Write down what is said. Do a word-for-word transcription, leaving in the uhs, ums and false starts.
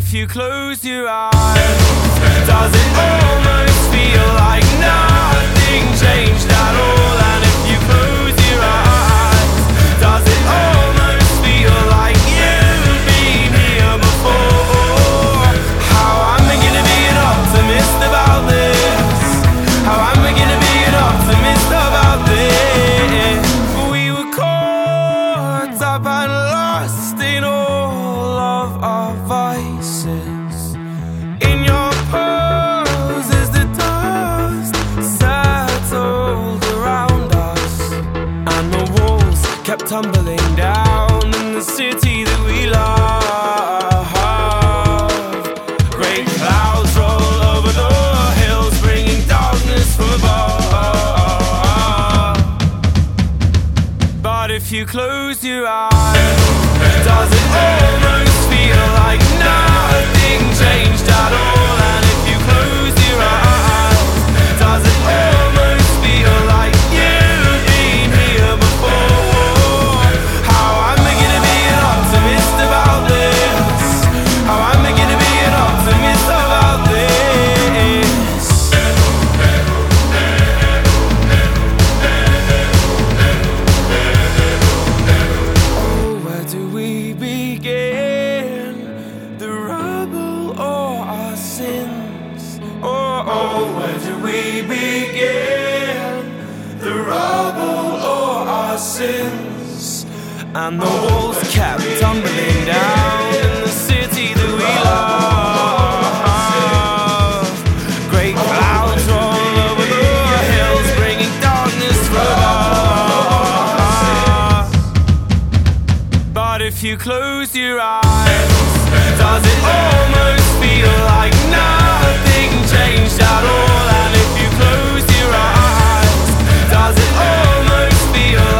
if you close your eyes, does it almost feel like nothing changed at all? And if you close your eyes, does it almost feel like you've been here before? How am I gonna be an optimist about this? How am I gonna be an optimist about this? We were caught up and lost in all of our vices. In your poses the dust settled around us, and the walls kept tumbling down in the city that we love. Great clouds roll over the hills, bringing darkness from above. But if you close your eyes, does it almost feel like nothing changed at all? And if you close your eyes, does it almost feel like you've been here before? How am I gonna be an optimist about this? How am I gonna be an optimist about this? Oh, where do we begin? The rubble or our sins? Oh, oh, where do we begin? The rubble or our sins? And the walls kept tumbling down in the city that we love. Great clouds roll over the hills, bringing darkness from above. But if you close your eyes, does it almost feel like nothing changed at all? And if you close your eyes, does it almost feel